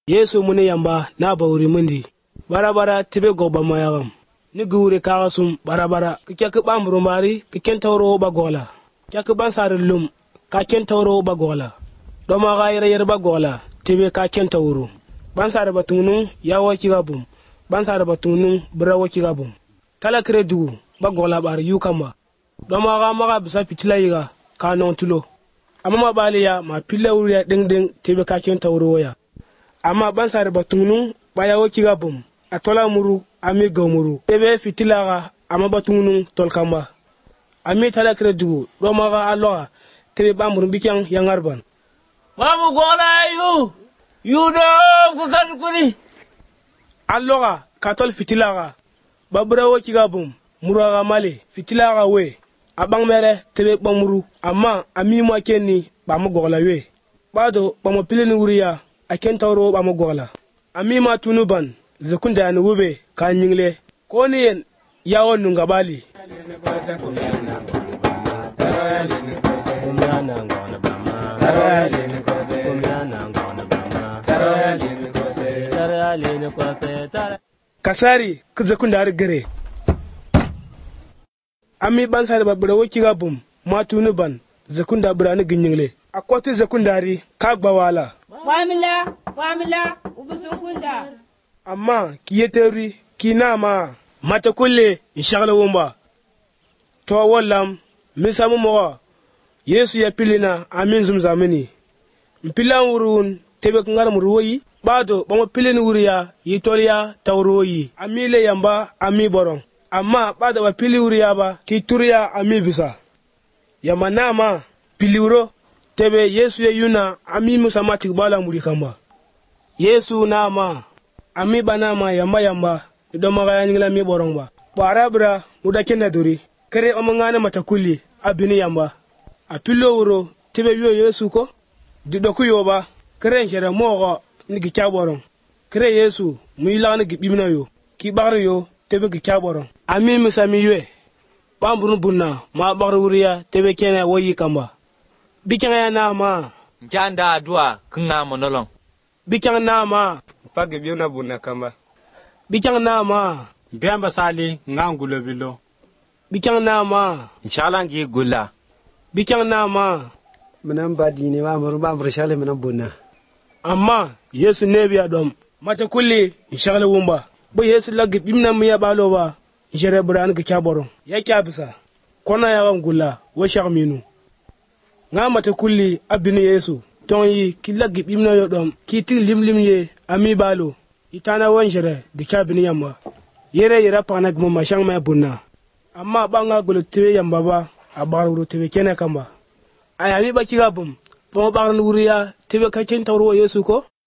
Yesu mune yamba na bauri mundi bara tibe goba mayagam ni gure kaga sum bara kike ke bamru mari kike tawro bagola kike ban sarillum ka ken tawro bagola do ma ga yere bagola tibe ka ken tawro ban sare batunu ya waki gabum ban sare batunu bra waki gabum tala kredu bagola bar yukamba do ma ga maga bisa pitila yiga ka non tulo amma baliya ma pilla wuriya ding tibe ka ken tawro ya amma ban sare batunu baya waki gabum atola muru ami gomuru ebe fitilaga ama batunu tolkamba ami tala kredu do maga aloa tebe bamuru bikyang yangarban mamu gola yu do ku kan kuni aloga katol fitilaga babura wo kigabum muraga male fitilaga we abang mere tebe bamuru amma ami mo kenni bamu gola we bado bamu pilini wuriya aken tawro bamu gola ami ma tunuban zakunda ya nube ka nyingle ko ni yen yawon nunga bali kasari ku zakunda har gare ami ban sare babura woki gabum ma tunuban zakunda burani ginyingle akwati zakundari ka gbawala wamila ubusukunda amma kiyeteri kinama mata kulle inshagala wumba to wallam misamu mo Yesu ya pilina amin zumzamini mpilan wurun tebe ngar muruyi bado bamo pilini wuriya yitoliya tawroyi amile yamba ami boron amma bado ba pili wuriya ba ki turiya ami bisa yamba nama piliwro tebe Yesu ya yuna ami musamati bala muri kamba Yesu nama ami banama yamba do maga ngila mi borongba barabra muda kenna duri kare omangana matakuli abini yamba apilo wuro tibe yo Yesu ko dido ku yoba kare njere mogo ni gi chaborong kare Yesu mu ilana gi bimna yo ki bagro yo tebe gi chaborong ami musami ywe bamburu bunna ma bagro wuriya tebe kene woyi kamba bikanga ya na ma janda adua kunga monolong bikanga na ma page biona bunna kamba bikang nama biamba sali ngangulo bilo bikang nama inshallah ngi gulla bikang nama menam badini ma muru shale menam bunna amma Yesu nebi adom mata kulli inshallah wumba bo Yesu lagi bimna miya balo ba jere buran ga kyaboro ya kyabisa kona ya gulla wa shagminu nga mata kulli abini Yesu ton yi kilagi bimna yodom kiti limlim ye ami balo itana wanjere de kabini yamba yere pana gmo mashang ma bunna amma banga gulu tibe yamba ba abaru tibe kene kamba ayami ba kigabum po barnu wuriya tibe ka ken tawro Yesu ko